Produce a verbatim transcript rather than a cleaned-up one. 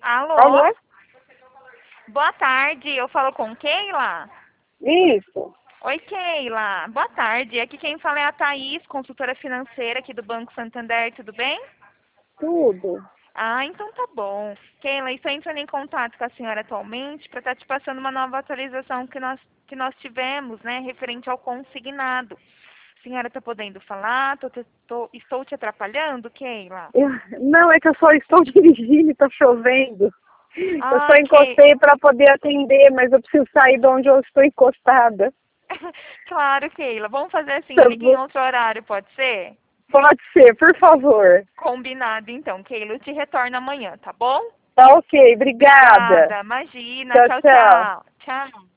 Alô? Alô? Boa tarde, eu falo com Keila? Isso. Oi, Keila. Boa tarde. Aqui quem fala é a Thaís, consultora financeira aqui do Banco Santander, tudo bem? Tudo. Ah, então tá bom. Keila, estou entrando em contato com a senhora atualmente para estar te passando uma nova atualização que nós, que nós tivemos, né, referente ao consignado. A senhora está podendo falar? Tô, te- tô- estou te atrapalhando, Keila? Eu- não, é que eu só estou dirigindo e tá chovendo. Eu só Ah, Keila. encostei para poder atender, mas eu preciso sair de onde eu estou encostada. Claro, Keila. Vamos fazer assim, Tá eu ligo em bom? outro horário, pode ser? Pode ser, por favor. Combinado, então, Keila. Eu te retorno amanhã, tá bom? Tá ok, obrigada. Obrigada. Imagina. Tchau, Tchau, tchau. tchau. Tchau.